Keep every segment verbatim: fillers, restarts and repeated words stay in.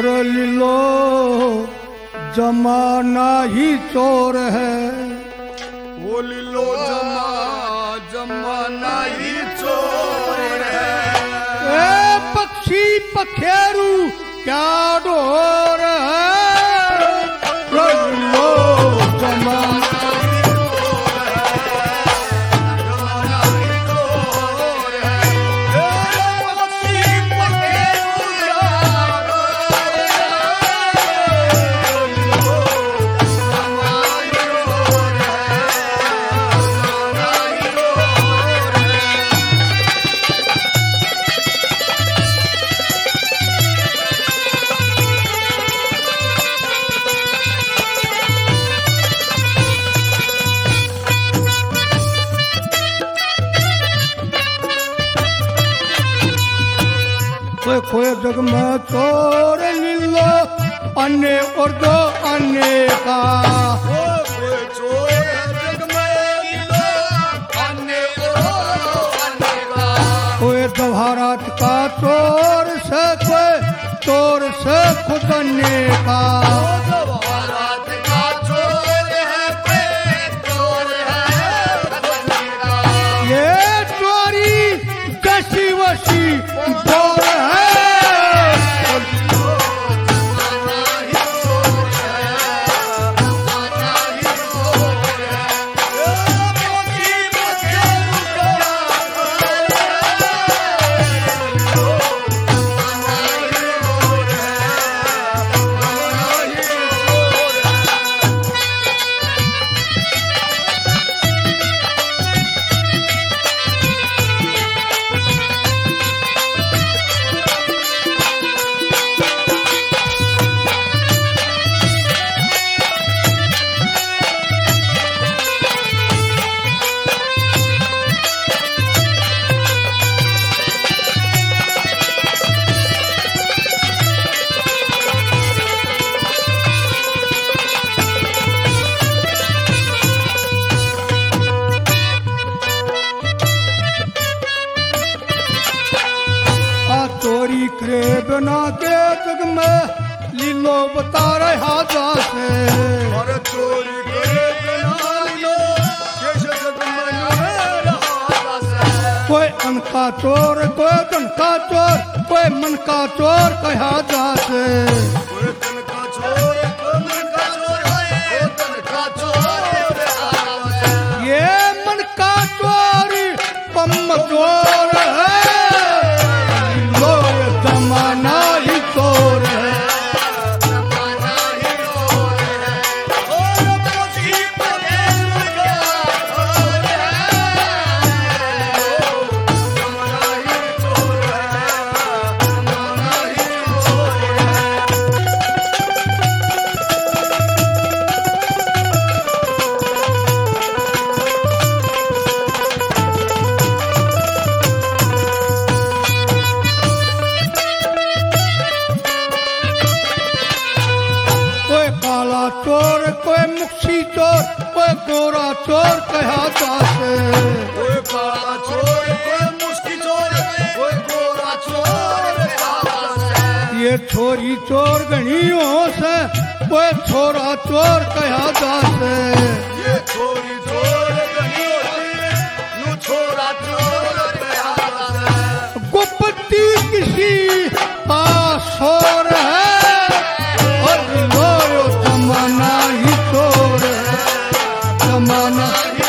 चोर लीलो जमाना ही चोर है। वो लीलो जमा जमाना ही चोर है। ए पक्षी पखेरू क्या डोर है। लीलो जमाना खोए जग में चोर लीलो अन्य और दो अन्य का। कोई चोर जग में लीलो अन्य और अन्य का। कोई जवाहरात का चोर से कोई चोर से खुद अन्य का। जवाहरात का चोर है कोई चोर है खुद अन्य का। ये चोरी जैसी वसी चोर है। चोरी करे बिना के जग में लीलो बता रहा से। और चोरी करे बिना लीलो कैसे जग में रहा से। कोई अन का चोर कोई धन का चोर कोई मन का चोर कहा जासे। कोई तन का चोर कोई मन का चोर है तन का चोर है। ये मन का चोर पम चोर है। जमाना ही चोर है। जमाना ही चोर है। और पक्षी पखेरू क्या चोर है। जमाना ही चोर है। जमाना ही चोर है। चोर कोई मुक्सी चोर कोई गोरा चोर कहा जासे। कोई काला चोर कोई मुश्किल चोर कोई गोरा चोर कहा जासे। ये छोरी चोर गणियों से कोई छोरा चोर कहा जासे। ये छोरी चोर गणियों से नू छोरा चोर कहा जासे। गुप्ती किसी का शोर है। और लो जमाना ही चोर है। जमाना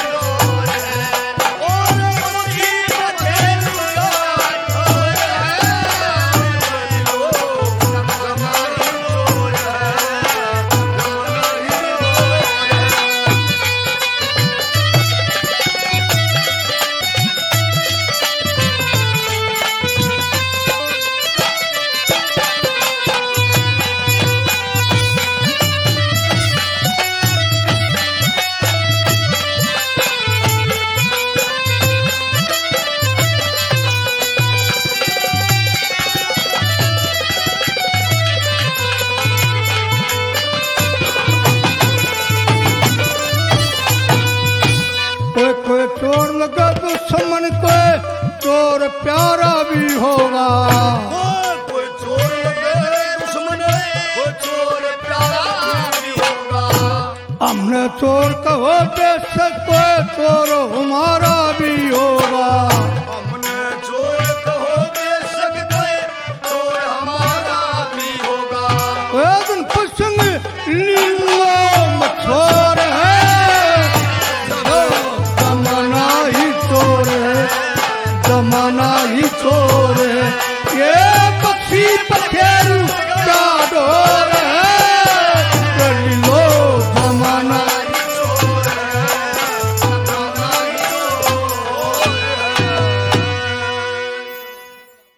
और पक्षी पखेरू क्या चोर है। जमाना ही चोर है। जमाना ही चोर प्यारा भी होगा। कोई चोर लगे दुश्मन हमने चोर कहो बेशक कोई चोर हमारा भी होगा। हमने चोर कहो बेशक कोई चोर हमारा भी होगा। एक दिन प्रसंग